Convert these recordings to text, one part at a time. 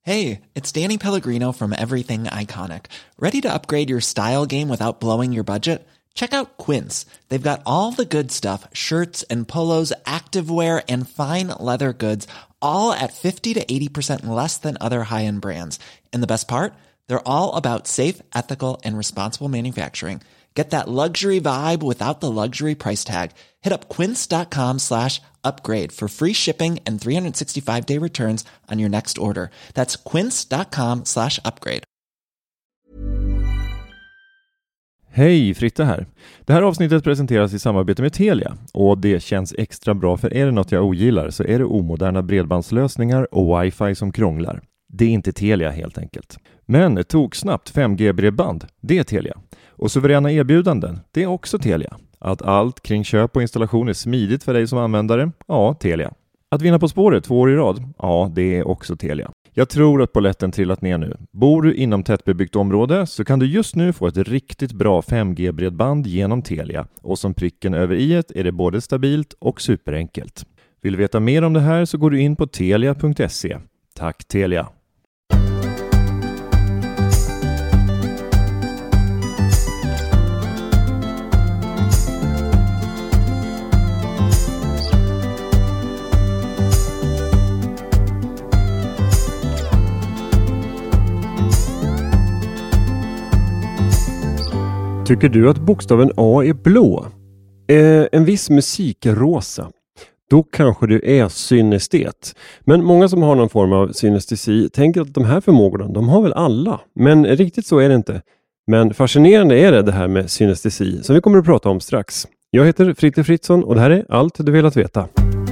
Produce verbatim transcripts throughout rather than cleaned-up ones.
Hey, it's Danny Pellegrino from Everything Iconic. Ready to upgrade your style game without blowing your budget? Check out Quince. They've got all the good stuff, shirts and polos, activewear, and fine leather goods, all at fifty to eighty percent less than other high-end brands. And the best part? They're all about safe, ethical, and responsible manufacturing. Get that luxury vibe without the luxury price tag. Hit up quince.com slash upgrade for free shipping and three sixty-five day returns on your next order. That's quince.com slash upgrade. Hej, Fritte här. Det här avsnittet presenteras i samarbete med Telia. Och det känns extra bra, för är det något jag ogillar så är det omoderna bredbandslösningar och wifi som krånglar. Det är inte Telia helt enkelt. Men tog snabbt fem G-bredband, det är Telia. Och suveräna erbjudanden, det är också Telia. Att allt kring köp och installation är smidigt för dig som användare, ja, Telia. Att vinna På spåret två år i rad, ja, det är också Telia. Jag tror att polletten trillat ner nu. Bor du inom tättbebyggt område så kan du just nu få ett riktigt bra fem G-bredband genom Telia. Och som pricken över i-et är det både stabilt och superenkelt. Vill du veta mer om det här så går du in på telia punkt se. Tack Telia! Tycker du att bokstaven A är blå? Eh, en viss musik är rosa. Då kanske du är synestet. Men många som har någon form av synestesi tänker att de här förmågorna, de har väl alla. Men riktigt så är det inte. Men fascinerande är det, det här med synestesi som vi kommer att prata om strax. Jag heter Fritte Fritzson och det här är allt du velat veta.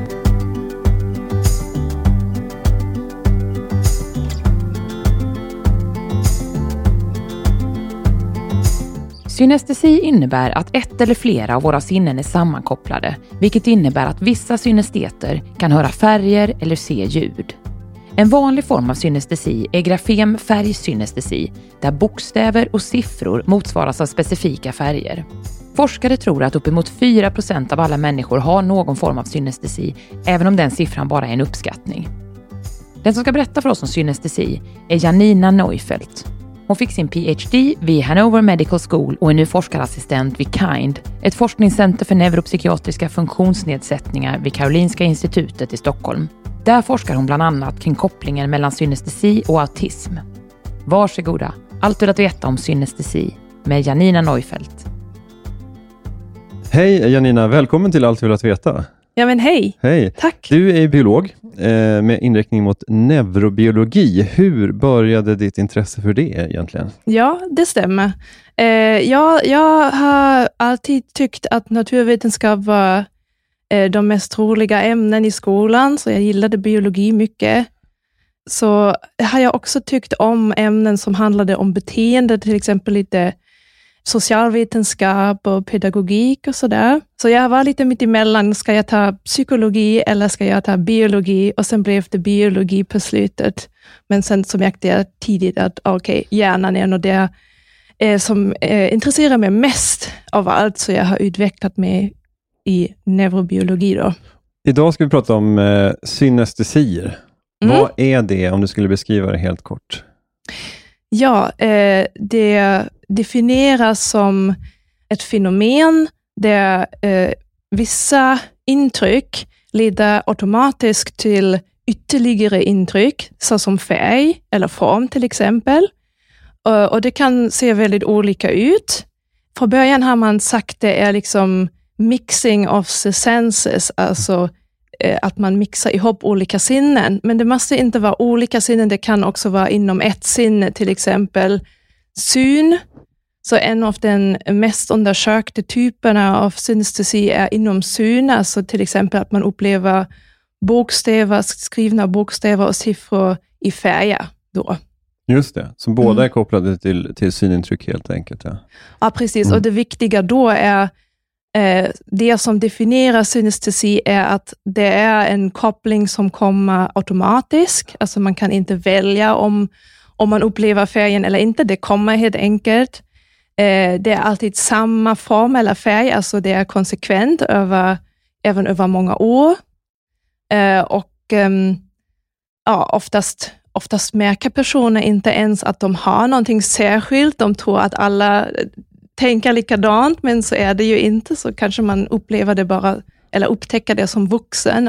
Synestesi innebär att ett eller flera av våra sinnen är sammankopplade, vilket innebär att vissa synesteter kan höra färger eller se ljud. En vanlig form av synestesi är grafem färgsynestesi, där bokstäver och siffror motsvaras av specifika färger. Forskare tror att uppemot fyra procent av alla människor har någon form av synestesi, även om den siffran bara är en uppskattning. Den som ska berätta för oss om synestesi är Janina Neufeld. Hon fick sin P H D vid Hanover Medical School och är nu forskarassistent vid KIND, ett forskningscenter för neuropsykiatriska funktionsnedsättningar vid Karolinska institutet i Stockholm. Där forskar hon bland annat kring kopplingen mellan synestesi och autism. Varsågoda, allt du vill veta om synestesi med Janina Neufeld. Hej Janina, välkommen till Allt du vill veta. Ja men hej. Hej. Tack. Du är biolog eh, med inriktning mot neurobiologi. Hur började ditt intresse för det egentligen? Ja, det stämmer. Eh, jag, jag har alltid tyckt att naturvetenskap var eh, de mest roliga ämnen i skolan, så jag gillade biologi mycket. Så har jag också tyckt om ämnen som handlade om beteende, till exempel lite socialvetenskap och pedagogik och sådär. Så jag var lite mitt emellan, ska jag ta psykologi eller ska jag ta biologi? Och sen blev det biologi på slutet. Men sen så märkte jag tidigt att okej, okay, hjärnan är nog det eh, som eh, intresserar mig mest av allt, så jag har utvecklat mig i neurobiologi då. Idag ska vi prata om eh, synestesier. Mm. Vad är det, om du skulle beskriva det helt kort? Ja, eh, det definieras som ett fenomen där eh, vissa intryck leder automatiskt till ytterligare intryck, såsom färg eller form till exempel. Och, och det kan se väldigt olika ut. Från början har man sagt det är liksom mixing of the senses, alltså eh, att man mixar ihop olika sinnen. Men det måste inte vara olika sinnen, det kan också vara inom ett sinne, till exempel syn. Så en av den mest undersökta typerna av synestesi är inom syn, alltså till exempel att man upplever bokstäver, skrivna bokstäver och siffror i färger då. Just det, så båda mm. är kopplade till, till synintryck helt enkelt. Ja, ja precis. Mm. Och det viktiga då är, eh, det som definierar synestesi är att det är en koppling som kommer automatiskt. Alltså man kan inte välja om, om man upplever färgen eller inte, det kommer helt enkelt. Eh, det är alltid samma form eller färg, alltså det är konsekvent över, även över många år. Eh, och um, ja, oftast, oftast märker personer inte ens att de har någonting särskilt. De tror att alla tänker likadant, men så är det ju inte. Så kanske man upplever det bara, eller upptäcker det som vuxen.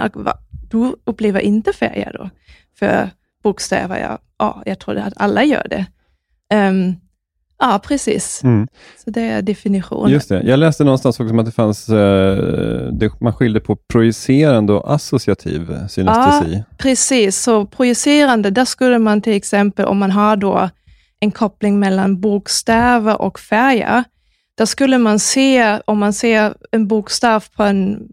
Du upplever inte färger då. För bokstäver, ja, ja jag tror att alla gör det. Um, ja, precis. Mm. Så det är definitionen. Just det. Jag läste någonstans också om att det fanns, eh, det, man skilde på projicerande och associativ synestesi. Ja, precis. Så projicerande, där skulle man till exempel, om man har då en koppling mellan bokstäver och färger, där skulle man se, om man ser en bokstav på en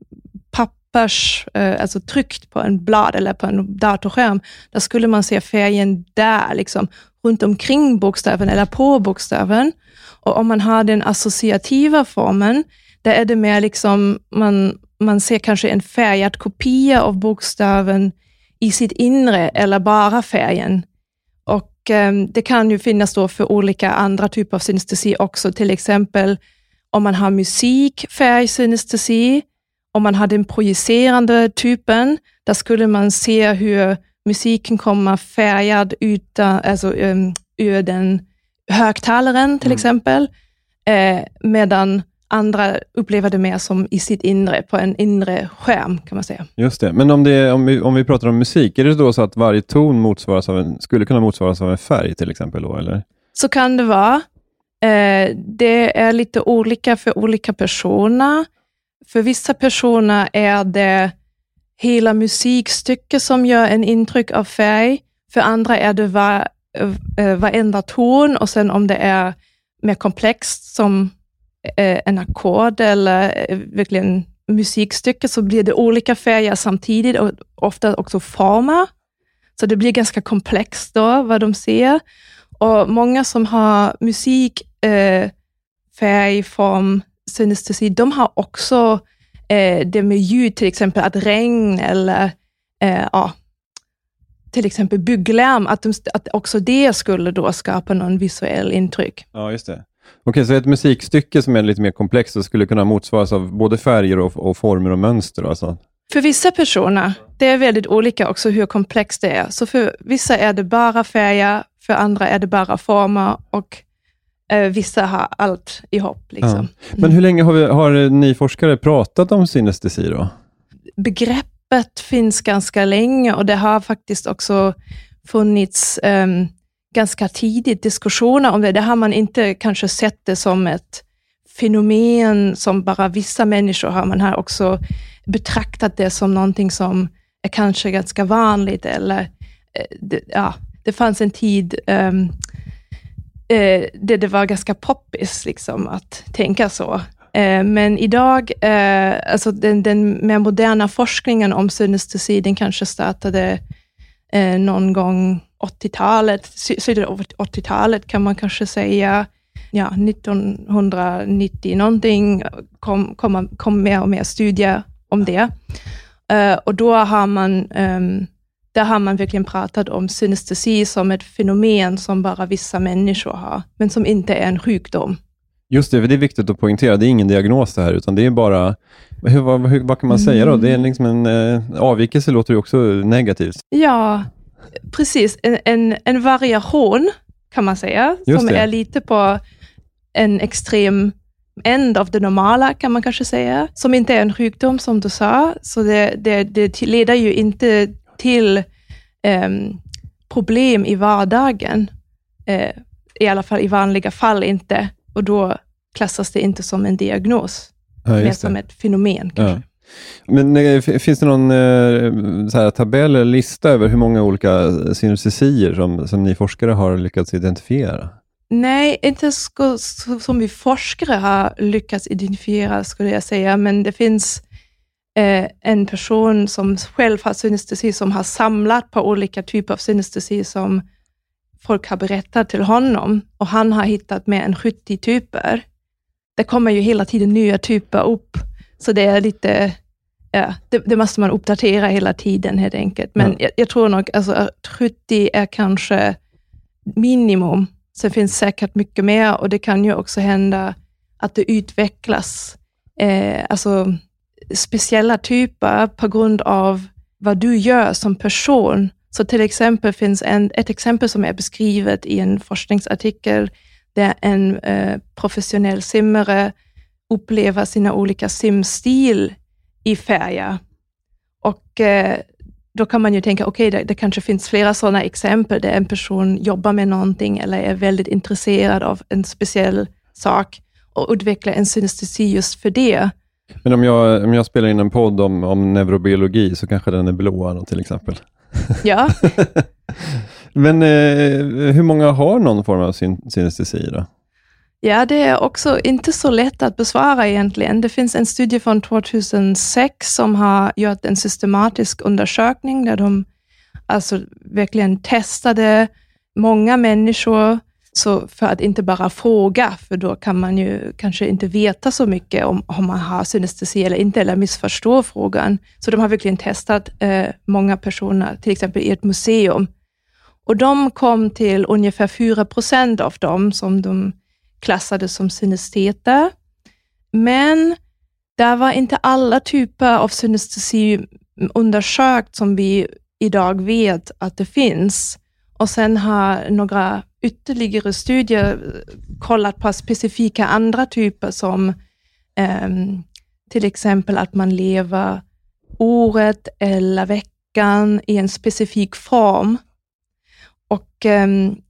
pappers, eh, alltså tryckt på en blad eller på en datorskärm, där skulle man se färgen där, liksom runt omkring bokstaven eller på bokstaven. Och om man har den associativa formen, där är det mer liksom, man, man ser kanske en färgad kopia av bokstaven i sitt inre eller bara färgen. Och eh, det kan ju finnas då för olika andra typer av synestesi också, till exempel om man har musik, färgsynestesi, om man har den projicerande typen, där skulle man se hur musiken kommer färgad ut, alltså, um, ur den högtalaren till mm. exempel, eh, medan andra upplever det mer som i sitt inre, på en inre skärm kan man säga. Just det, men om, det, om, vi, om vi pratar om musik, är det då så att varje ton motsvaras av en, skulle kunna motsvaras av en färg till exempel då, eller? Så kan det vara. Eh, det är lite olika för olika personer. För vissa personer är det hela musikstycket som gör en intryck av färg. För andra är det var, äh, varenda ton, och sen om det är mer komplext som äh, en ackord eller äh, verkligen musikstycke, så blir det olika färger samtidigt och ofta också former. Så det blir ganska komplext då vad de ser. Och många som har musik, äh, färg, form, synestesi, de har också eh, det med ljud, till exempel att regn eller eh, ja, till exempel bygglärm, att, de, att också det skulle då skapa någon visuell intryck. Ja, just det. Okej, så ett musikstycke som är lite mer komplext så skulle kunna motsvaras av både färger och, och former och mönster alltså? För vissa personer, det är väldigt olika också hur komplext det är. Så för vissa är det bara färger, för andra är det bara former, och vissa har allt ihop. Liksom. Ja. Men hur länge har, vi, har ni forskare pratat om synestesi då? Begreppet finns ganska länge, och det har faktiskt också funnits um, ganska tidigt diskussioner om det. Det har man inte kanske sett det som ett fenomen som bara vissa människor har. Man har också betraktat det som någonting som är kanske ganska vanligt. Eller, det, ja, det fanns en tid um, eh, där det var ganska poppis liksom, att tänka så. Eh, men idag, eh, alltså den, den mer moderna forskningen om synestesi, den kanske startade eh, någon gång åttiotalet, slutet av åttiotalet kan man kanske säga. Ja, nittonhundranittio någonting kom, kom, kom mer och mer studier om det. Uh, och då har man, um, där har man verkligen pratat om synestesi som ett fenomen som bara vissa människor har, men som inte är en sjukdom. Just det, för det är viktigt att poängtera. Det är ingen diagnos det här, utan det är bara, hur, vad, hur, vad kan man säga då? Det är liksom en eh, avvikelse, låter ju också negativt. Ja, precis. En, en, en variation kan man säga, Just som det. är lite på en extrem end av det normala kan man kanske säga, som inte är en sjukdom som du sa, så det, det, det leder ju inte till um, problem i vardagen, uh, i alla fall i vanliga fall inte, och då klassas det inte som en diagnos, ja, mer som ett fenomen kanske. Ja. Men äh, finns det någon äh, så här, tabell eller lista över hur många olika synestesier som, som ni forskare har lyckats identifiera? Nej, inte så, som vi forskare har lyckats identifiera skulle jag säga, men det finns eh, en person som själv har synestesi som har samlat på olika typer av synestesi som folk har berättat till honom, och han har hittat mer än sjuttio typer. Det kommer ju hela tiden nya typer upp, så det är lite, ja, det, det måste man uppdatera hela tiden helt enkelt. Men ja. jag, jag tror nog alltså, att sjuttio är kanske minimum. Sen finns säkert mycket mer, och det kan ju också hända att det utvecklas eh, alltså speciella typer på grund av vad du gör som person, Så till exempel finns en, ett exempel som är beskrivet i en forskningsartikel där en eh, professionell simmare upplever sina olika simstil i färger. Och eh, då kan man ju tänka, okej, okay, det, det kanske finns flera sådana exempel där en person jobbar med någonting eller är väldigt intresserad av en speciell sak och utvecklar en synestesi just för det. Men om jag, om jag spelar in en podd om, om neurobiologi så kanske den är blå till exempel. Ja. Men eh, hur många har någon form av syn, synestesi då? Ja, det är också inte så lätt att besvara egentligen. Det finns en studie från tjugohundrasex som har gjort en systematisk undersökning där de alltså verkligen testade många människor så för att inte bara fråga, för då kan man ju kanske inte veta så mycket om, om man har synestesi eller inte, eller missförstå frågan. Så de har verkligen testat eh, många personer, till exempel i ett museum. Och de kom till ungefär fyra procent av dem som de klassade som synesteter. Men där var inte alla typer av synestesi undersökt som vi idag vet att det finns. Och sen har några ytterligare studier kollat på specifika andra typer som eh, till exempel att man lever året eller veckan i en specifik form. Och eh,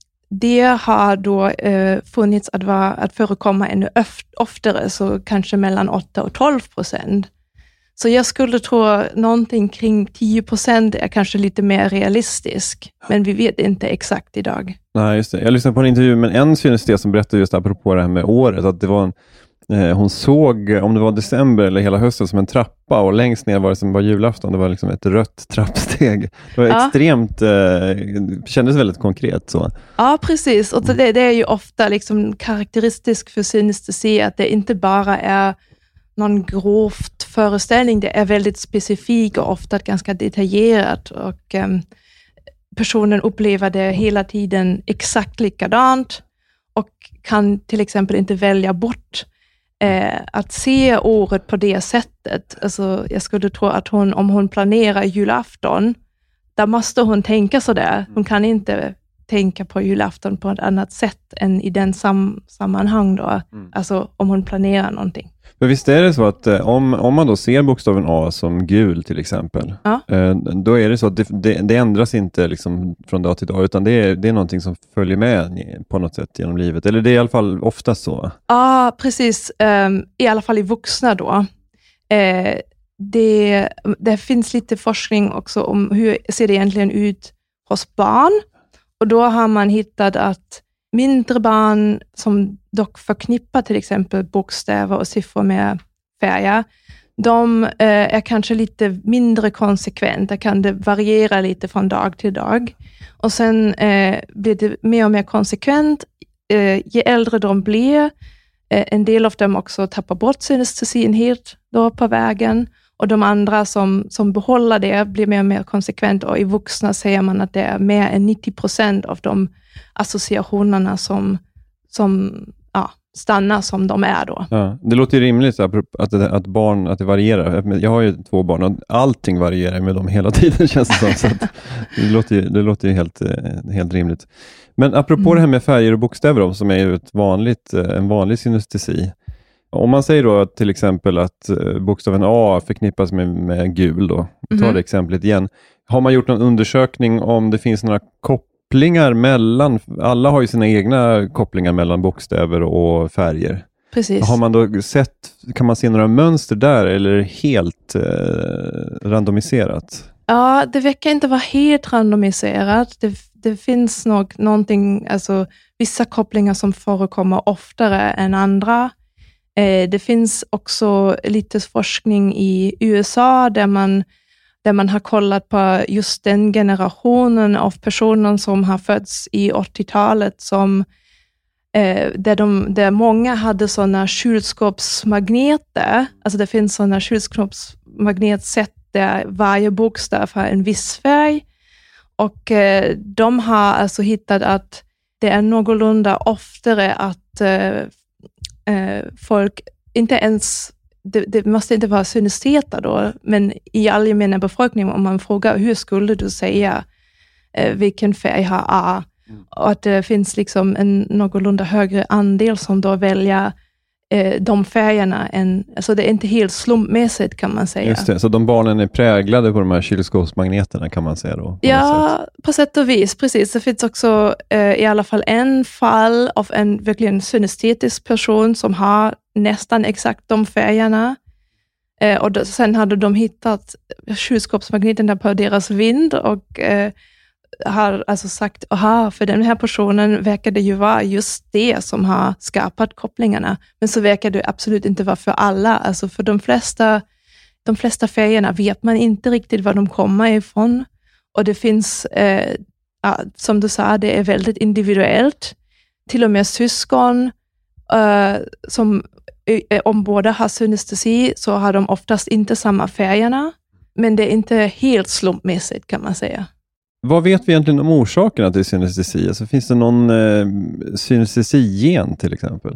det har då eh, funnits att, vara, att förekomma ännu oftare, så kanske mellan åtta och tolv procent. Så jag skulle tro någonting kring tio procent är kanske lite mer realistisk, men vi vet inte exakt idag. Nej, just det. Jag lyssnade på en intervju med en synestes som berättade just apropå det här med året, att det var en, eh, hon såg, om det var december eller hela hösten, som en trappa, och längst ner var det som var julafton, det var liksom ett rött trappsteg. Det var ja. extremt, eh, kändes väldigt konkret så. Ja, precis. Och det, det är ju ofta liksom karaktäristiskt för synestesi att det inte bara är någon grovt föreställning, det är väldigt specifik och ofta ganska detaljerat, och um, personen upplever det hela tiden exakt likadant och kan till exempel inte välja bort eh, att se året på det sättet. Alltså, jag skulle tro att hon, om hon planerar julafton, där måste hon tänka sådär. Hon kan inte tänka på julafton på ett annat sätt än i den sam- sammanhang då. Mm. Alltså om hon planerar någonting. Men visst är det så att eh, om, om man då ser bokstaven A som gul till exempel, ja. eh, då är det så att det, det, det ändras inte liksom från dag till dag, utan det är, det är någonting som följer med på något sätt genom livet. Eller det är i alla fall oftast så. Ja, precis. Um, I alla fall i vuxna då. Eh, det, det finns lite forskning också om hur ser det egentligen ut hos barn. Och då har man hittat att mindre barn som dock förknippar till exempel bokstäver och siffror med färger, de eh, är kanske lite mindre konsekventa, kan det variera lite från dag till dag. Och sen eh, blir det mer och mer konsekvent. Eh, ju äldre de blir, eh, en del av dem också tappar bort synestesin helt då på vägen. Och de andra som, som behåller det blir mer och mer konsekvent, och i vuxna säger man att det är mer än nittio procent av de associationerna som, som ja, stannar som de är då. Ja, det låter ju rimligt att, att, att barn, att det varierar. Jag har ju två barn och allting varierar med dem hela tiden, känns det som. Så att det låter ju, det låter ju helt, helt rimligt. Men apropå mm. det här med färger och bokstäver som är ju ett vanligt, en vanlig synestesi. Om man säger då till exempel att bokstaven A förknippas med, med gul då, ta mm. det exemplet igen. Har man gjort någon undersökning om det finns några kopplingar mellan, alla har ju sina egna kopplingar mellan bokstäver och färger. Precis. Har man då sett, kan man se några mönster där, eller är det helt eh, randomiserat? Ja, det verkar inte vara helt randomiserat. Det, det finns nog någonting, alltså vissa kopplingar som förekommer oftare än andra. Det finns också lite forskning i U S A där man, där man har kollat på just den generationen av personer som har fötts i åttiotalet, som, eh, där, de, där många hade sådana kylskåpsmagneter. Alltså det finns sådana kylskåpsmagnetsätt där varje bokstav har en viss färg. Och eh, de har alltså hittat att det är någorlunda oftare att eh, folk, inte ens, det, det måste inte vara synesteter då, men i allmänna befolkningen, om man frågar hur skulle du säga eh, vilken färg har A. Mm. Och att det finns liksom en någorlunda högre andel som då väljer eh, de färgerna. Än, alltså det är inte helt slumpmässigt kan man säga. Just det, så de barnen är präglade på de här kylskåpsmagneterna kan man säga då? På ja, sätt. på sätt och vis, precis. Det finns också eh, i alla fall en fall av en verkligen synestetisk person som har nästan exakt de färgerna. Eh, och då, sen hade de hittat kylskåpsmagneterna på deras vind och eh, har alltså sagt, aha, för den här personen verkar det ju vara just det som har skapat kopplingarna. Men så verkar det absolut inte vara för alla. Alltså för de flesta, de flesta färgerna vet man inte riktigt var de kommer ifrån. Och det finns, eh, ja, som du sa, det är väldigt individuellt. Till och med syskon eh, som om båda har synestesi så har de oftast inte samma färgerna. Men det är inte helt slumpmässigt kan man säga. Vad vet vi egentligen om orsakerna till synestesi? Alltså, finns det någon eh, synestesi-gen till exempel?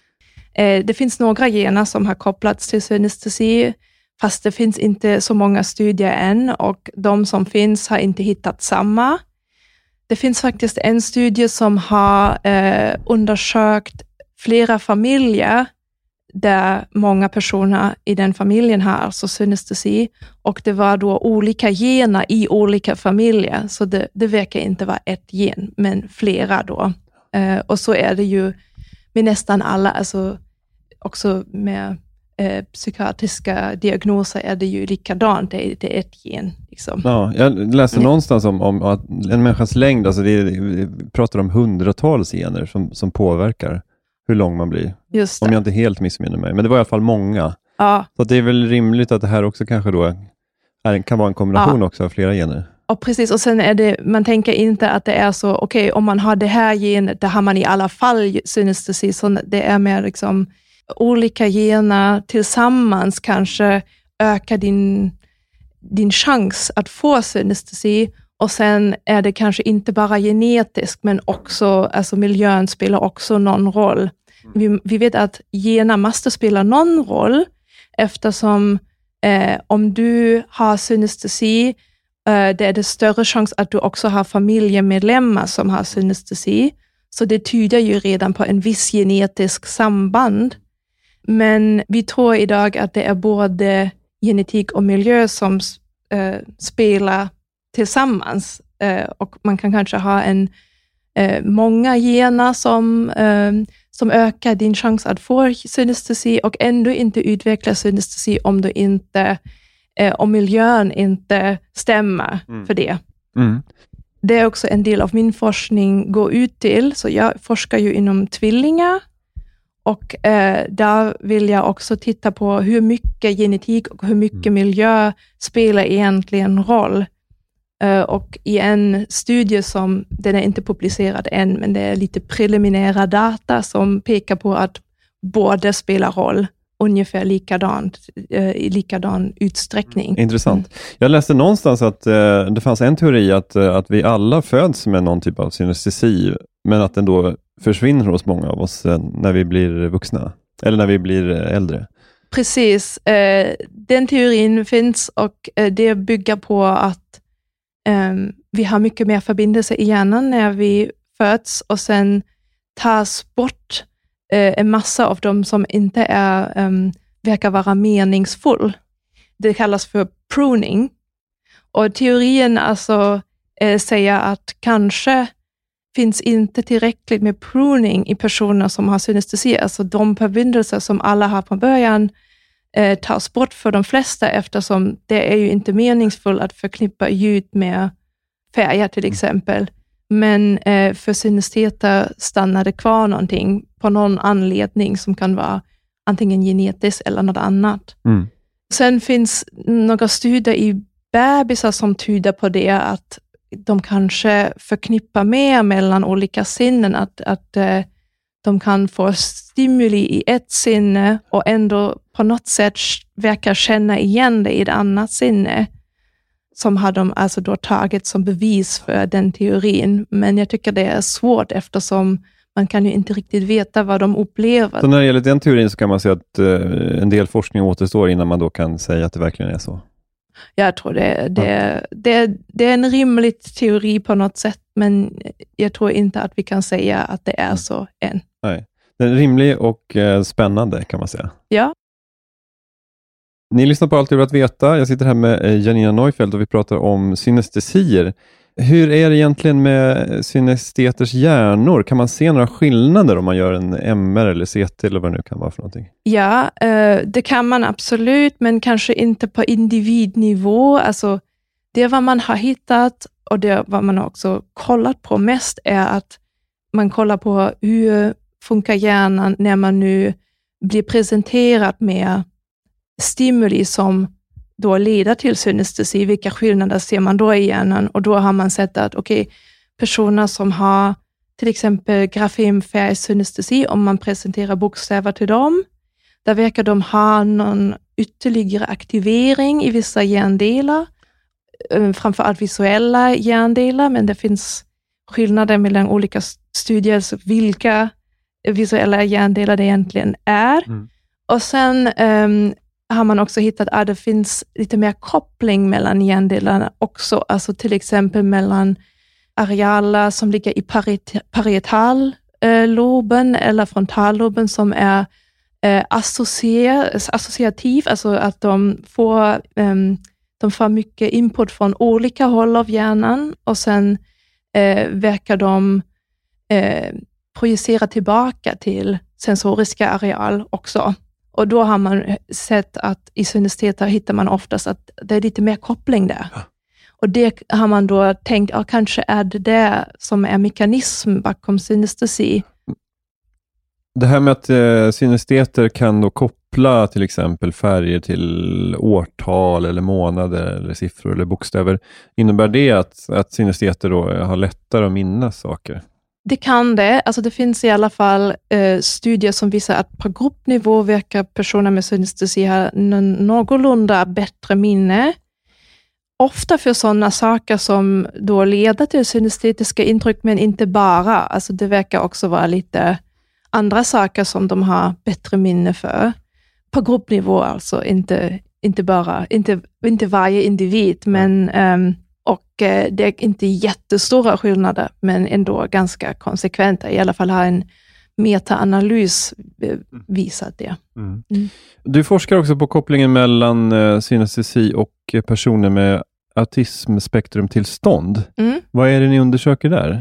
Eh, det finns några gener som har kopplats till synestesi, fast det finns inte så många studier än och de som finns har inte hittat samma. Det finns faktiskt en studie som har eh, undersökt flera familjer där många personer i den familjen har alltså synestesi och det var då olika gener i olika familjer så det, det verkar inte vara ett gen men flera då. Eh, och så är det ju med nästan alla, alltså också med eh, psykiatriska diagnoser är det ju likadant, det är, det är ett gen. Liksom. Ja, jag läste mm. någonstans om, om att en människas längd, alltså det är, vi pratar om hundratals gener som, som påverkar hur lång man blir. Just det. Om jag inte helt missminner mig. Men det var i alla fall många. Ja. Så att det är väl rimligt att det här också kanske då är, kan vara en kombination ja. också av flera gener. Och precis, och sen är det, man tänker inte att det är så, okej, okay, om man har det här genet, där har man i alla fall synestesi, så det är mer liksom olika gener tillsammans kanske ökar din, din chans att få synestesi. Och sen är det kanske inte bara genetiskt, men också, alltså miljön spelar också någon roll. Vi, vi vet att gener måste spela någon roll, eftersom eh, om du har synestesi, eh, det är det större chans att du också har familjemedlemmar som har synestesi. Så det tyder ju redan på en viss genetisk samband. Men vi tror idag att det är både genetik och miljö som eh, spelar tillsammans eh, och man kan kanske ha en eh, många gener som, eh, som ökar din chans att få synestesi och ändå inte utveckla synestesi om du inte eh, om miljön inte stämmer mm. för det. Mm. Det är också en del av min forskning går ut till, så jag forskar ju inom tvillingar och eh, där vill jag också titta på hur mycket genetik och hur mycket mm. miljö spelar egentligen roll. Uh, och i en studie som, den är inte publicerad än, men det är lite preliminära data som pekar på att båda spelar roll ungefär likadant, uh, i likadan utsträckning. Intressant. Mm. Jag läste någonstans att uh, det fanns en teori att, uh, att vi alla föds med någon typ av synestesi, men att den då försvinner hos många av oss uh, när vi blir vuxna, eller när vi blir uh, äldre. Precis. Uh, den teorin finns och uh, det bygger på att Um, vi har mycket mer förbindelser i hjärnan när vi föds och sen tas bort uh, en massa av dem som inte är, um, verkar vara meningsfull. Det kallas för pruning. Och teorin alltså uh, säger att kanske finns inte tillräckligt med pruning i personer som har synestesi. Alltså de förbindelser som alla har på början Eh, tas bort för de flesta eftersom det är ju inte meningsfullt att förknippa ljud med färger till exempel. Men eh, för synesteter stannar det kvar någonting på någon anledning som kan vara antingen genetiskt eller något annat. Mm. Sen finns några studier i bebisar som tyder på det, att de kanske förknippar mer mellan olika sinnen, att, att eh, de kan få stimuli i ett sinne och ändå på något sätt verkar känna igen det i ett annat sinne, som har de alltså då tagit som bevis för den teorin. Men jag tycker det är svårt eftersom man kan ju inte riktigt veta vad de upplever. Så när det gäller den teorin så kan man säga att uh, en del forskning återstår innan man då kan säga att det verkligen är så? Jag tror det, det, det, det är en rimlig teori på något sätt, men jag tror inte att vi kan säga att det är så än. Nej. Den är rimlig och eh, spännande kan man säga. Ja. Ni lyssnar på Allt jag vill att veta. Jag sitter här med eh, Janina Neufeld och vi pratar om synestesier. Hur är det egentligen med synesteters hjärnor? Kan man se några skillnader om man gör en M R eller C T eller vad det nu kan vara för någonting? Ja, eh, det kan man absolut, men kanske inte på individnivå. Alltså, det vad man har hittat och det vad man också kollat på mest är att man kollar på hur funkar hjärnan när man nu blir presenterad med stimuli som då leder till synestesi. Vilka skillnader ser man då i hjärnan? Och då har man sett att okej, okay, personer som har till exempel grafemfärgsynestesi, om man presenterar bokstäver till dem, där verkar de ha någon ytterligare aktivering i vissa hjärndelar, framförallt visuella hjärndelar, men det finns skillnader mellan olika studier, så vilka visuella hjärndelar det egentligen är. Mm. Och sen um, har man också hittat att det finns lite mer koppling mellan hjärndelarna också, alltså till exempel mellan arealer som ligger i parietalloben eh, eller frontalloben som är eh, associer, associativ, alltså att de får, eh, de får mycket input från olika håll av hjärnan och sen eh, verkar de eh, projicera tillbaka till sensoriska areal också. Och då har man sett att i synesteter hittar man oftast att det är lite mer koppling där. Ja. Och det har man då tänkt, ja, kanske är det det som är mekanism bakom synestesi. Det här med att eh, synesteter kan då koppla till exempel färger till årtal eller månader eller siffror eller bokstäver. Innebär det att, att synesteter då har lättare att minnas saker? Det kan det. Alltså det finns i alla fall eh, studier som visar att på gruppnivå verkar personer med synestesi ha n- någorlunda bättre minne. Ofta för sådana saker som då leder till synestetiska intryck, men inte bara. Alltså det verkar också vara lite andra saker som de har bättre minne för. På gruppnivå alltså, inte, inte bara, inte, inte varje individ, men um, och eh, det är inte jättestora skillnader, men ändå ganska konsekventa. I alla fall har en metaanalys eh, visat det. Mm. Mm. Du forskar också på kopplingen mellan eh, synestesi och eh, personer med autismspektrumtillstånd. Mm. Vad är det ni undersöker där?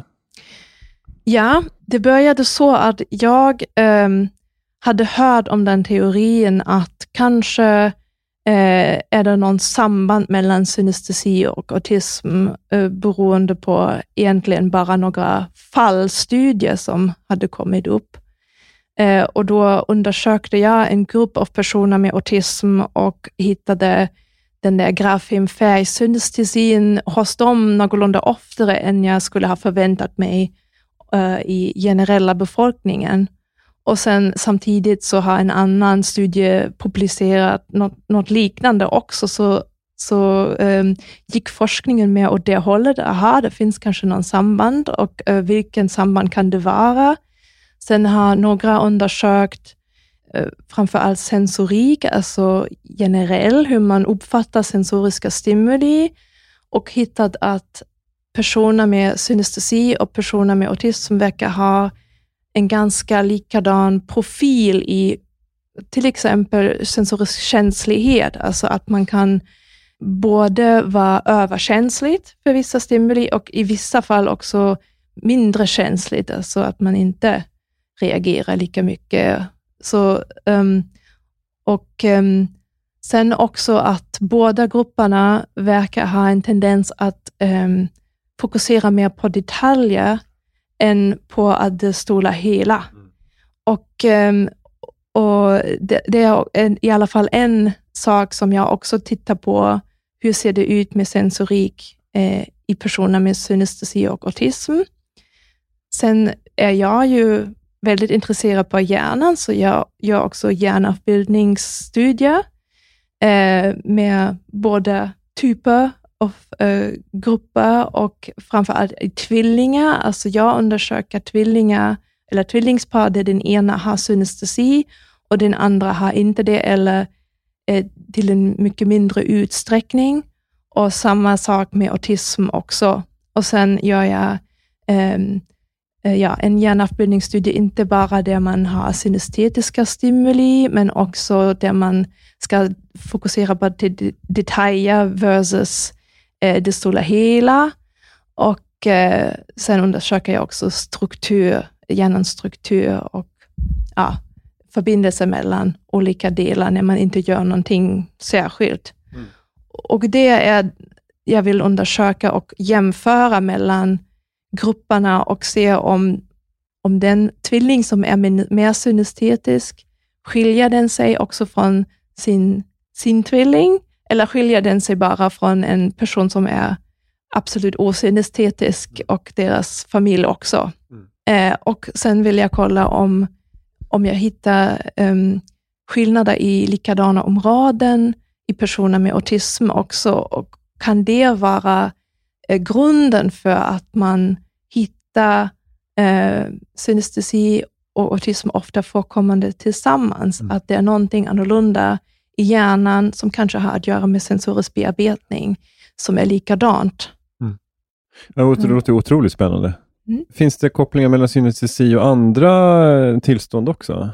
Ja, det började så att jag eh, hade hört om den teorin att kanske Eh, är det någon samband mellan synestesi och autism eh, beroende på egentligen bara några fallstudier som hade kommit upp. Eh, och då undersökte jag en grupp av personer med autism och hittade den där grafemfärgsynnestesin hos dem någorlunda oftare än jag skulle ha förväntat mig eh, i generella befolkningen. Och sen samtidigt så har en annan studie publicerat något, något liknande också, så, så um, gick forskningen med åt det hållet. Aha, det finns kanske någon samband, och uh, vilken samband kan det vara? Sen har några undersökt uh, framförallt sensorik, alltså generell, hur man uppfattar sensoriska stimuli, och hittat att personer med synestesi och personer med autism verkar ha en ganska likadan profil i till exempel sensorisk känslighet, alltså att man kan både vara överkänsligt för vissa stimuli och i vissa fall också mindre känsligt, alltså att man inte reagerar lika mycket. Så, um, och um, sen också att båda grupperna verkar ha en tendens att um, fokusera mer på detaljer än på att det stora hela. Mm. Och, och det, det är en, i alla fall en sak som jag också tittar på. Hur ser det ut med sensorik eh, i personer med synestesi och autism? Sen är jag ju väldigt intresserad på hjärnan, så jag gör också hjärnavbildningsstudier eh, med båda typer av uh, grupper och framförallt tvillingar. Alltså jag undersöker tvillingar eller tvillingspar där den ena har synestesi och den andra har inte det, eller eh, till en mycket mindre utsträckning. Och samma sak med autism också. Och sen gör jag um, ja, en hjärnavbildningsstudie, inte bara där man har synestetiska stimuli, men också där man ska fokusera på det detaljer versus eh, det stora hela. Och eh, sen undersöker jag också struktur, hjärnans struktur och ja, förbindelse mellan olika delar när man inte gör någonting särskilt. Mm. Och det är, jag vill undersöka och jämföra mellan grupperna och se om, om den tvilling som är mer synestetisk, skiljer den sig också från sin, sin tvilling, eller skiljer den sig bara från en person som är absolut osynestetisk och deras familj också. Mm. Eh, och sen vill jag kolla om, om jag hittar um, skillnader i likadana områden i personer med autism också, och kan det vara eh, grunden för att man hittar eh, synestesi och autism ofta förekommande tillsammans, mm. att det är någonting annorlunda i hjärnan som kanske har att göra med sensorisk bearbetning som är likadant. Mm. Ja, det låter mm. otroligt spännande. Mm. Finns det kopplingar mellan synestesi och andra tillstånd också?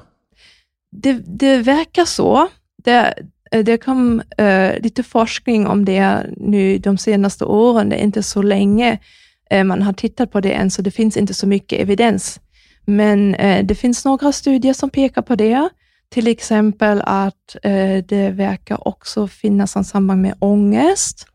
Det, det verkar så. Det, det kom uh, lite forskning om det nu de senaste åren. Det är inte så länge uh, man har tittat på det än, så det finns inte så mycket evidens. Men uh, det finns några studier som pekar på det. Till exempel att uh, det verkar också finnas en samband med ångest.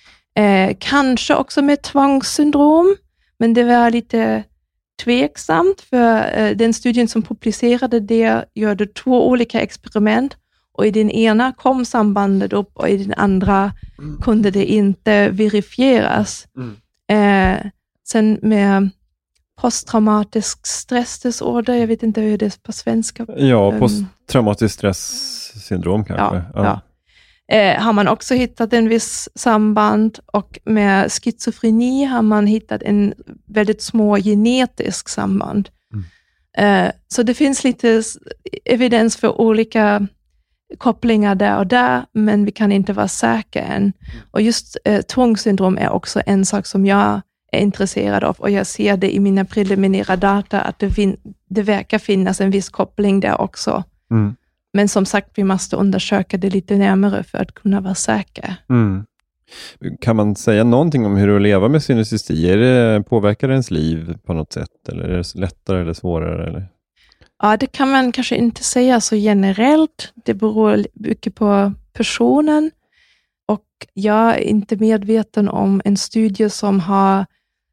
Uh, kanske också med tvångssyndrom. Men det var lite tveksamt, för uh, den studien som publicerade det gjorde två olika experiment. Och i den ena kom sambandet upp och i den andra mm. kunde det inte verifieras. Mm. Eh, sen med posttraumatisk stressdisorder, jag vet inte hur det är på svenska. Ja, posttraumatisk stresssyndrom kanske. Ja, ja. Ja. Eh, har man också hittat en viss samband, och med schizofreni har man hittat en väldigt små genetisk samband. Mm. Eh, så det finns lite evidens för olika kopplingar där och där, men vi kan inte vara säkra än. Och just eh, tvångssyndrom är också en sak som jag är intresserad av, och jag ser det i mina preliminära data att det, fin- det verkar finnas en viss koppling där också. Mm. Men som sagt, vi måste undersöka det lite närmare för att kunna vara säkra. Mm. Kan man säga någonting om hur det är att leva med synestesi? Är det, påverkar det ens liv på något sätt? Eller är det lättare eller svårare? Eller? Ja, det kan man kanske inte säga så generellt. Det beror mycket på personen. Och jag är inte medveten om en studie som har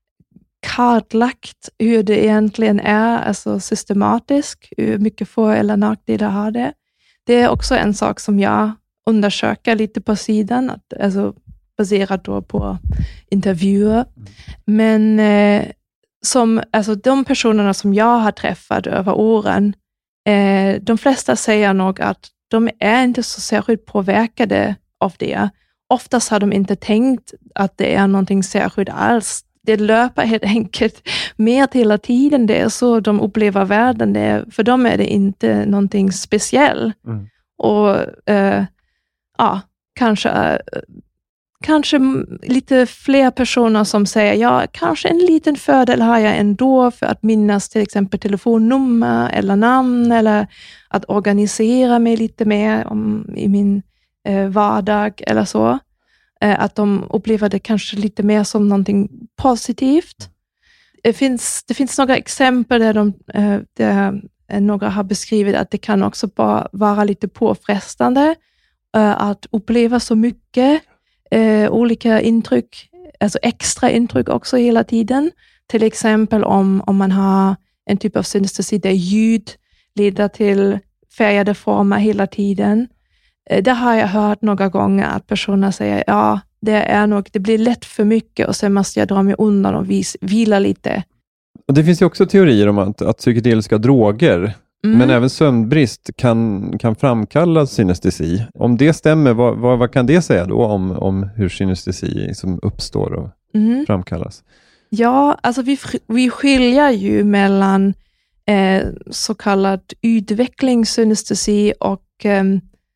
kartlagt hur det egentligen är, alltså systematiskt, hur mycket för- eller nackdelar har det. Det är också en sak som jag undersöker lite på sidan, att, alltså baserat då på intervjuer. Men eh, som, alltså de personerna som jag har träffat över åren, eh, de flesta säger nog att de är inte så särskilt påverkade av det. Oftast har de inte tänkt att det är någonting särskilt alls. Det löper helt enkelt med hela tiden. Det är så de upplever världen. Det är, för dem är det inte någonting speciellt. Mm. Och eh, ja, kanske... Eh, Kanske lite fler personer som säger, ja, kanske en liten fördel har jag ändå för att minnas till exempel telefonnummer eller namn, eller att organisera mig lite mer om, i min eh, vardag eller så. Eh, att de upplever det kanske lite mer som någonting positivt. Det finns, det finns några exempel där, de, eh, där några har beskrivit att det kan också bara vara lite påfrestande eh, att uppleva så mycket Eh, olika intryck, alltså extra intryck också hela tiden. Till exempel om, om man har en typ av synestesi där ljud leder till färgade former hela tiden. Eh, där har jag hört några gånger att personer säger, ja, det är nog, det blir lätt för mycket och sen måste jag dra mig undan och vis, vila lite. Och det finns ju också teorier om att, att psykedeliska droger, mm. men även sömnbrist kan, kan framkalla synestesi. Om det stämmer, vad, vad, vad kan det säga då om, om hur synestesi som uppstår och mm. framkallas? Ja, alltså vi, vi skiljer ju mellan eh, så kallad utvecklingssynestesi och eh,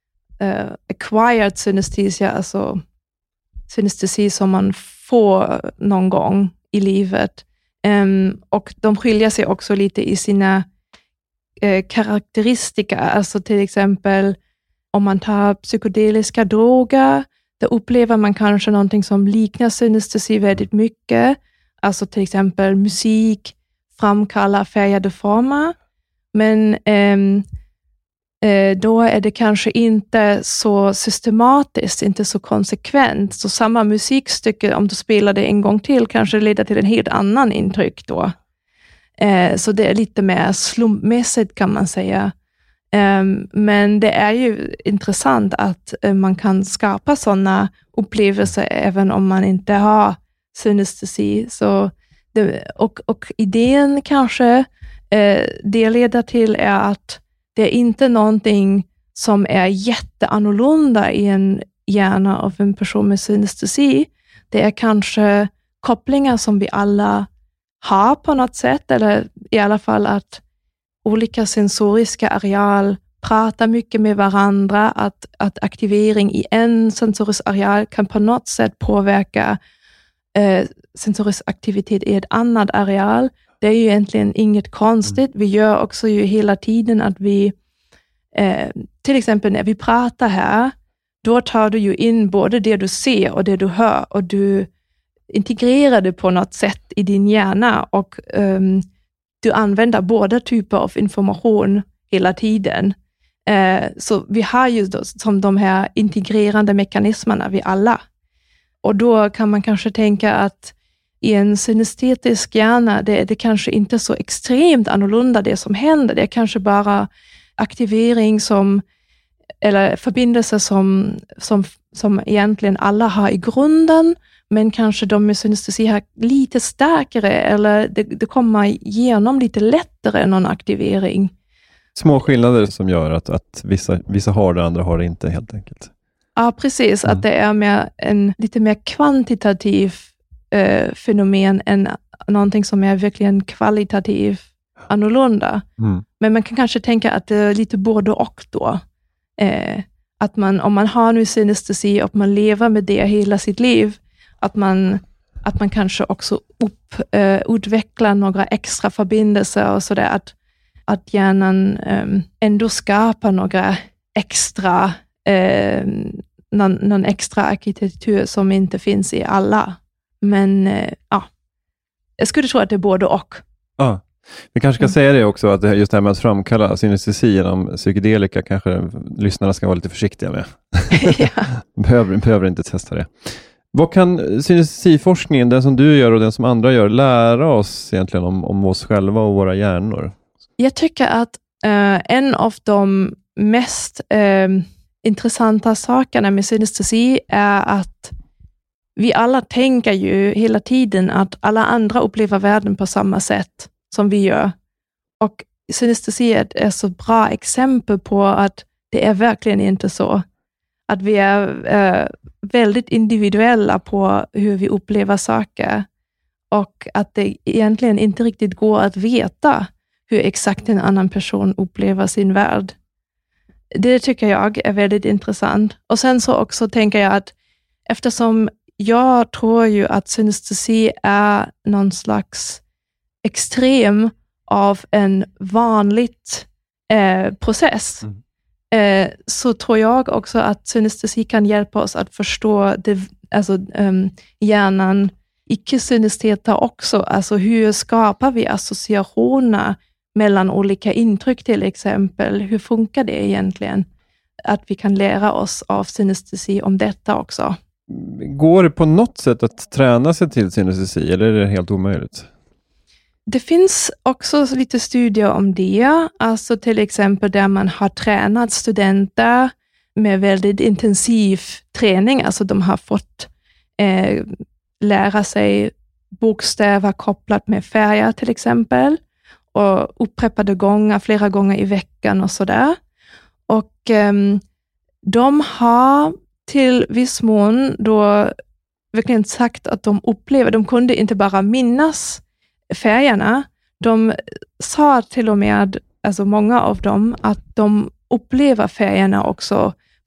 uh, acquired synesthesia, alltså synestesi som man får någon gång i livet. Um, och de skiljer sig också lite i sina uh, karaktäristika, alltså till exempel om man tar psykedeliska droger, då upplever man kanske någonting som liknar synestesi väldigt mycket. Alltså till exempel musik framkallar färgade former. Men um, uh, då är det kanske inte så systematiskt, inte så konsekvent. Så samma musikstycke, om du spelar det en gång till, kanske leder till en helt annan intryck då. Uh, så det är lite mer slumpmässigt kan man säga. Um, men det är ju intressant att uh, man kan skapa sådana upplevelser även om man inte har synestesi. Så det, och, och idén kanske uh, det leder till är att det är inte någonting som är jätteannorlunda i en hjärna av en person med synestesi. Det är kanske kopplingar som vi alla har på något sätt, eller i alla fall att olika sensoriska areal pratar mycket med varandra, att, att aktivering i en sensorisk areal kan på något sätt påverka eh, sensorisk aktivitet i ett annat areal. Det är ju egentligen inget konstigt. Vi gör också ju hela tiden att vi, eh, till exempel när vi pratar här, då tar du ju in både det du ser och det du hör, och du integrerar det på något sätt i din hjärna, och um, du använder båda typer av information hela tiden. Eh, så vi har ju då, som de här integrerande mekanismerna vi alla. Och då kan man kanske tänka att i en synestetisk hjärna, det är det kanske inte så extremt annorlunda det som händer. Det är kanske bara aktivering som, eller förbindelser som, som, som egentligen alla har i grunden, men kanske de med synestesi har lite starkare, eller det, det kommer igenom lite lättare än någon aktivering. Små skillnader som gör att, att vissa, vissa har det, andra har det inte helt enkelt. Ja, precis. Mm. Att det är mer en lite mer kvantitativ eh, fenomen än någonting som är verkligen kvalitativ annorlunda. Mm. Men man kan kanske tänka att det är lite både och då. Eh, att man, om man har nu synestesi och man lever med det hela sitt liv, att man, att man kanske också upp, eh, utvecklar några extra förbindelser och sådär, att, att hjärnan eh, ändå skapar några extra eh, någon, någon extra arkitektur som inte finns i alla. Men eh, ja, jag skulle tro att det är både och. Ja. Vi kanske ska mm. säga det också, att just det här med att framkalla synestesi genom psykedelika kanske lyssnarna ska vara lite försiktiga med. Ja. behöver, behöver inte testa det. Vad kan synestesiforskningen, den som du gör och den som andra gör, lära oss egentligen om, om oss själva och våra hjärnor? Jag tycker att uh, en av de mest uh, intressanta sakerna med synestesi är att vi alla tänker ju hela tiden att alla andra upplever världen på samma sätt som vi gör. Och synestesi är så bra exempel på att det är verkligen inte så. Att vi är eh, väldigt individuella på hur vi upplever saker. Och att det egentligen inte riktigt går att veta hur exakt en annan person upplever sin värld. Det tycker jag är väldigt intressant. Och sen så också tänker jag att eftersom jag tror ju att synestesi är någon slags extrem av en vanligt eh, process, mm. eh, så tror jag också att synestesi kan hjälpa oss att förstå det, alltså, um, hjärnan icke-synesteter också. Alltså hur skapar vi associationer mellan olika intryck till exempel? Hur funkar det egentligen? Att vi kan lära oss av synestesi om detta också. Går det på något sätt att träna sig till synestesi, eller är det helt omöjligt? Det finns också lite studier om det, alltså till exempel där man har tränat studenter med väldigt intensiv träning, alltså de har fått eh, lära sig bokstäver kopplat med färger till exempel, och upprepade gånger, flera gånger i veckan och sådär. Och eh, de har till viss mån då verkligen sagt att de upplever, de kunde inte bara minnas färgerna, de sa till och med, alltså många av dem, att de upplever färgerna också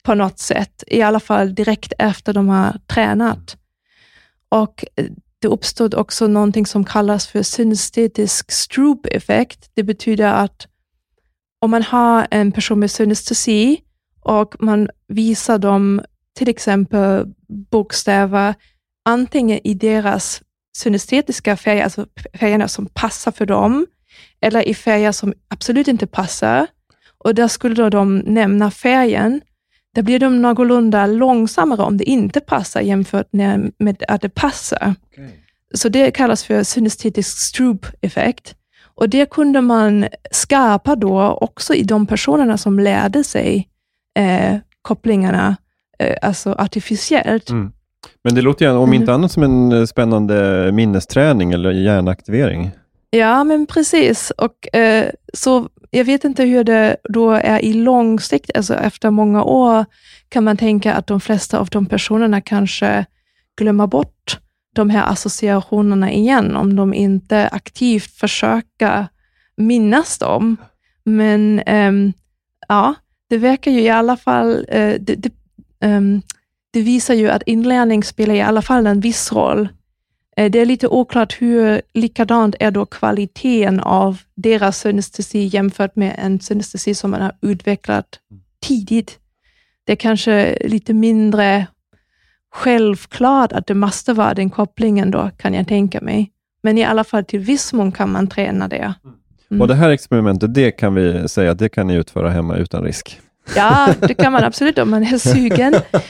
på något sätt, i alla fall direkt efter de har tränat. Och det uppstod också någonting som kallas för synestetisk Stroop-effekt. Det betyder att om man har en person med synestesi och man visar dem till exempel bokstäver antingen i deras synestetiska färger, alltså färgerna som passar för dem, eller i färger som absolut inte passar, och där skulle då de nämna färgen, där blir de någorlunda långsammare om det inte passar jämfört med att det passar. Okay. Så det kallas för synestetisk Stroop-effekt. Och det kunde man skapa då också i de personerna som lärde sig eh, kopplingarna, eh, alltså artificiellt. Mm. Men det låter ju om inte annat som en spännande minnesträning eller hjärnaktivering. Ja, men precis. Och eh, så jag vet inte hur det då är i lång sikt, alltså efter många år kan man tänka att de flesta av de personerna kanske glömmer bort de här associationerna igen om de inte aktivt försöker minnas dem. Men um, ja, det verkar ju i alla fall, uh, det, det, um, det visar ju att inlärning spelar i alla fall en viss roll. Uh, det är lite oklart hur likadant är då kvaliteten av deras synestesi jämfört med en synestesi som man har utvecklat tidigt. Det är kanske lite mindre självklart att det måste vara den kopplingen då, kan jag tänka mig. Men i alla fall till viss mån kan man träna det. Mm. Och det här experimentet, det kan vi säga att det kan ni utföra hemma utan risk. Ja, det kan man absolut om man är sugen.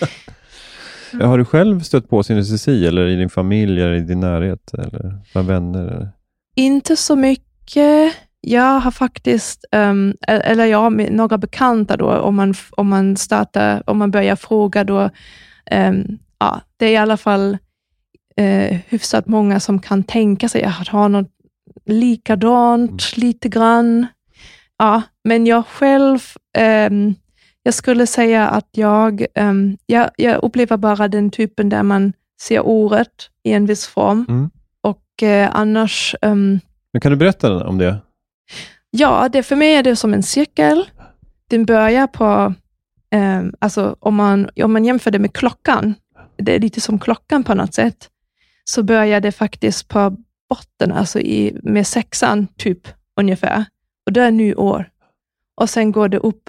Ja, har du själv stött på synestesi eller i din familj eller i din närhet eller bland vänner? Eller? Inte så mycket. Jag har faktiskt, um, eller jag med några bekanta då, om man, om man startar, om man börjar fråga då, um, ja, det är i alla fall uh, hyfsat många som kan tänka sig att ha något likadant, mm. lite grann. Ja, men jag själv, um, jag skulle säga att jag, um, jag, jag upplever bara den typen där man ser ordet i en viss form. Mm. Och uh, annars... Um, men kan du berätta om det? Ja, det för mig är det som en cirkel. Den börjar på, eh, alltså om man, om man jämför det med klockan, det är lite som klockan på något sätt, så börjar det faktiskt på botten, alltså i, med sexan typ ungefär. Och det är nyår. Och sen går det upp.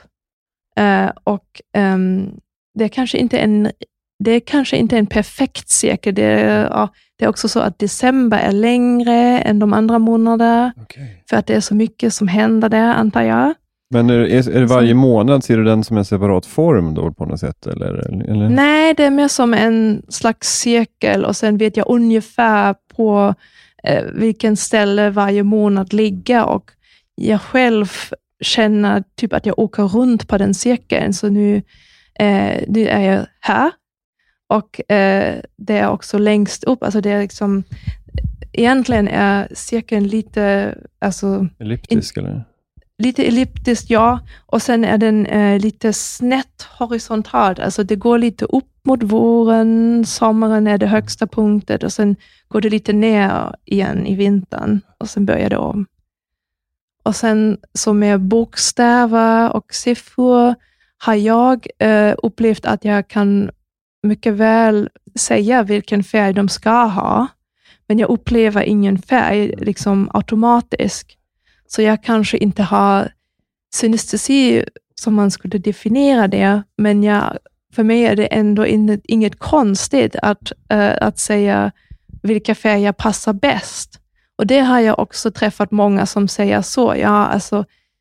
Eh, och eh, det är kanske inte en det är kanske inte en perfekt cirkel. Det är, ja, det är också så att december är längre än de andra månaderna. Okay. För att det är så mycket som händer där, antar jag. Men är, är, är det varje månad, ser du den som en separat form då på något sätt? Eller, eller? Nej, det är mer som en slags cirkel. Och sen vet jag ungefär på eh, vilken ställe varje månad ligger. Och jag själv känner typ att jag åker runt på den cirkeln. Så nu, eh, nu är jag här. Och eh, det är också längst upp, alltså det är liksom, egentligen är cirkeln lite, alltså... Elliptisk in, eller? Lite elliptisk, ja. Och sen är den eh, lite snett horisontalt, alltså det går lite upp mot våren, sommaren är det högsta punktet och sen går det lite ner igen i vintern och sen börjar det om. Och sen så med bokstäver och siffror har jag eh, upplevt att jag kan mycket väl säga vilken färg de ska ha. Men jag upplever ingen färg liksom automatiskt. Så jag kanske inte har synestesi som man skulle definiera det. Men jag, för mig är det ändå inget, inget konstigt att, uh, att säga vilka färger passar bäst. Och det har jag också träffat många som säger så. Ja, alltså,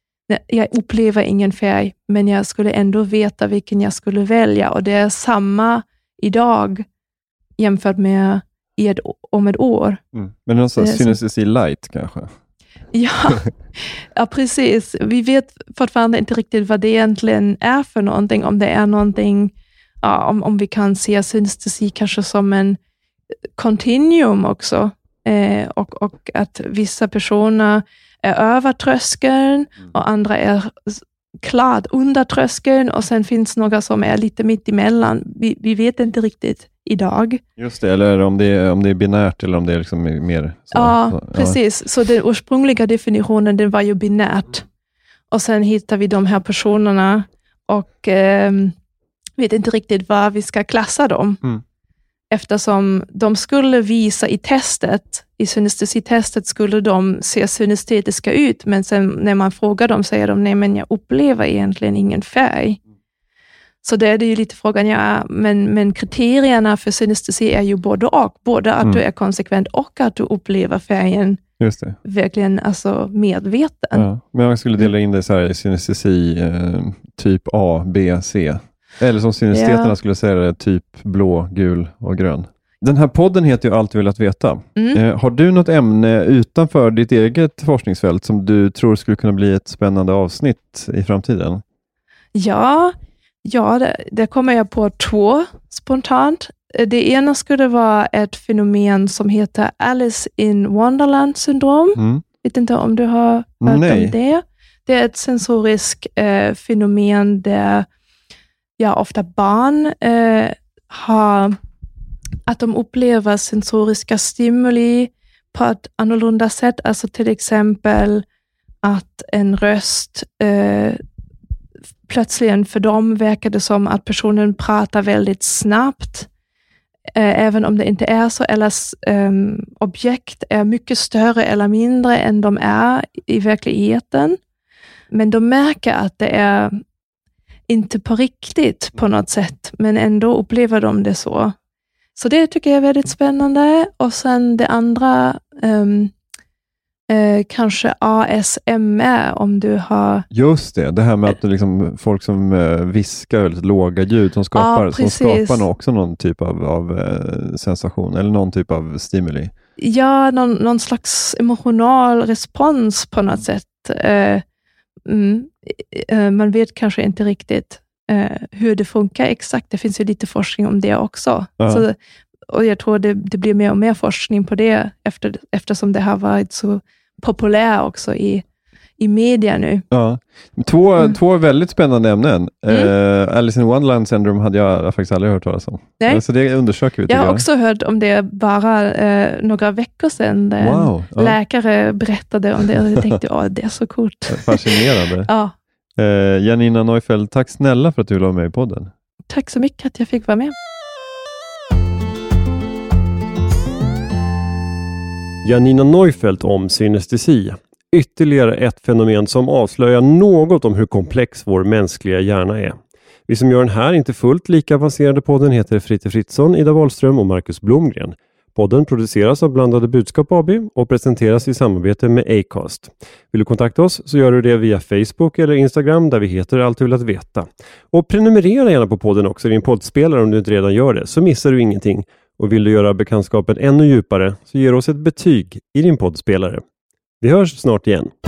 jag upplever ingen färg, men jag skulle ändå veta vilken jag skulle välja. Och det är samma idag jämfört med i ett, om ett år. Mm. Men någonstans synestesi light kanske? Ja, ja, precis. Vi vet fortfarande inte riktigt vad det egentligen är för någonting. Om det är någonting, ja, om, om vi kan se synestesi kanske som en continuum också. Eh, och, och att vissa personer är över tröskeln och andra är klart under tröskeln och sen finns några som är lite mitt emellan. Vi, vi vet inte riktigt idag. Just det, eller om det är, om det är binärt eller om det är liksom mer... Så, ja, så, precis. Ja. Så den ursprungliga definitionen, den var ju binärt. Och sen hittar vi de här personerna och eh, vet inte riktigt vad vi ska klassa dem. Mm. Eftersom de skulle visa i testet, i synestesitestet skulle de se synestetiska ut, men sen när man frågar dem säger de, nej men jag upplever egentligen ingen färg. Så det är det ju lite frågan, ja, men, men kriterierna för synestesi är ju både och. Både att mm. du är konsekvent och att du upplever färgen Just det. verkligen alltså, medveten. Ja. Men jag skulle dela in det så här i synestesi eh, typ A, B, C. Eller som synesteterna ja. skulle säga det, typ blå, gul och grön. Den här podden heter ju Allt du velat veta. Mm. Eh, har du något ämne utanför ditt eget forskningsfält som du tror skulle kunna bli ett spännande avsnitt i framtiden? Ja, ja det, det kommer jag på två spontant. Det ena skulle vara ett fenomen som heter Alice in Wonderland syndrom. Mm. Jag vet inte om du har hört Nej. om det. Det är ett sensoriskt eh, fenomen där ja, ofta barn eh, har att de upplever sensoriska stimuli på ett annorlunda sätt. Alltså till exempel att en röst eh, plötsligt för dem verkar det som att personen pratar väldigt snabbt. Eh, även om det inte är så. Eller eh, objekt är mycket större eller mindre än de är i verkligheten. Men de märker att det är inte på riktigt på något sätt, men ändå upplever de det så. Så det tycker jag är väldigt spännande. Och sen det andra, um, eh, kanske A S M R, om du har... Just det, det här med att liksom, folk som uh, viskar väldigt låga ljud, som skapar, ja, som skapar också någon typ av, av uh, sensation, eller någon typ av stimuli. Ja, någon, någon slags emotional respons på något sätt. Uh, Mm. Man vet kanske inte riktigt eh, hur det funkar exakt. Det finns ju lite forskning om det också. Uh-huh. Så, och jag tror det, det blir mer och mer forskning på det efter, eftersom det har varit så populärt också i, i media nu. Ja. Två, mm. två väldigt spännande ämnen. Mm. Uh, Alice in Wonderland syndrome hade jag faktiskt aldrig hört talas om. Nej. Så det undersöker vi. Jag har också hört om det bara uh, några veckor sedan. Wow. En läkare berättade om det och jag tänkte, ja, det är så coolt. Fascinerande. Ja. Uh, Janina Neufeld, tack snälla för att du ville vara med i podden. Tack så mycket att jag fick vara med. Janina Neufeld om synestesi. Ytterligare ett fenomen som avslöjar något om hur komplex vår mänskliga hjärna är. Vi som gör den här inte fullt lika avancerade podden heter Fritte Fritzson, Ida Wahlström och Marcus Blomgren. Podden produceras av Blandade Budskap A B och presenteras i samarbete med Acast. Vill du kontakta oss så gör du det via Facebook eller Instagram där vi heter Allt du vill att veta. Och prenumerera gärna på podden också i din poddspelare om du inte redan gör det, så missar du ingenting. Och vill du göra bekantskapen ännu djupare så ger oss ett betyg i din poddspelare. Vi hörs snart igen.